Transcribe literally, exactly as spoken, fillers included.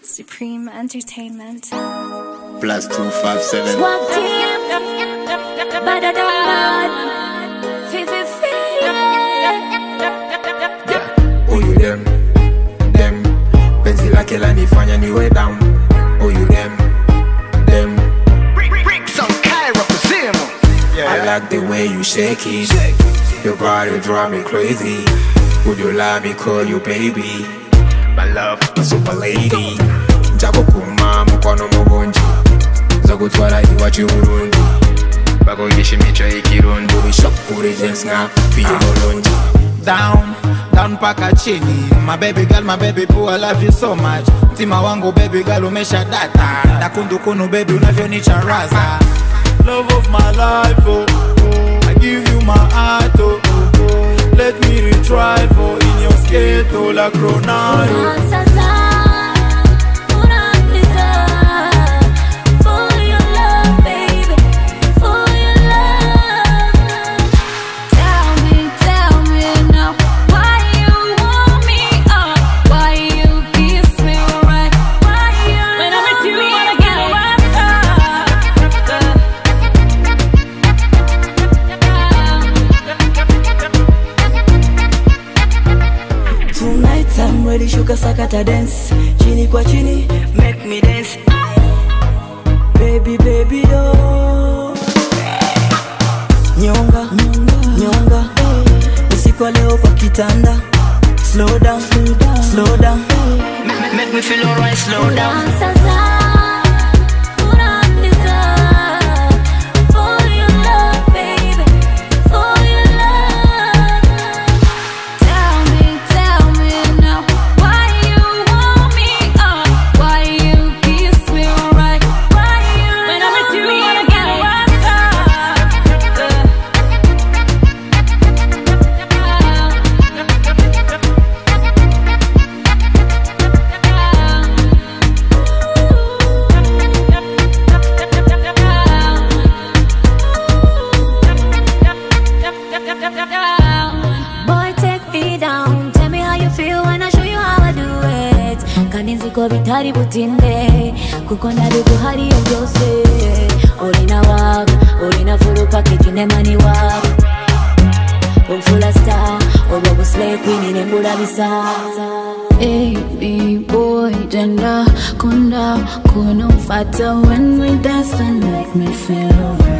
Supreme Entertainment. Plus two five seven. Swag team, better than bad. Fifi Yeah, oh you them, them. Penzi lake la nifanya niwe down. Oh you them, them. Bricks on Cairo, Brazil. I like the way you shake it. Your body drive me crazy. Would you let me call you baby? My love, my super lady. Jago kuma mukono mubonji. Zagutwara iwachi urundi. Bago yishimicha ikirundi. Bishopuri dance nga fiyo molonji. Down, down paka chini. My baby girl, my baby boo, I love you so much. Tima wangu baby girl umesha data. Nakundu kunu baby unavyonicha raza. Love of my life, oh, oh. I give you my heart, oh, oh, oh. Let me retrieve, oh, in your skate, oh, like Ronaldo. I'm ready, shuka sakata dance. Chini kwa chini, make me dance. Baby, baby, oh. Nyonga, nyonga. Usiku wa leo kwa kitanda. Slow down, slow down. Make, make me feel alright, slow down. Nziko bitari butinde kuko nari guhari yo byose Olina waga, olina full package nemani waga Umfula star, obo slay queen nembula bisa Baby boy, jenda kunda kuno fata when we dance and make me feel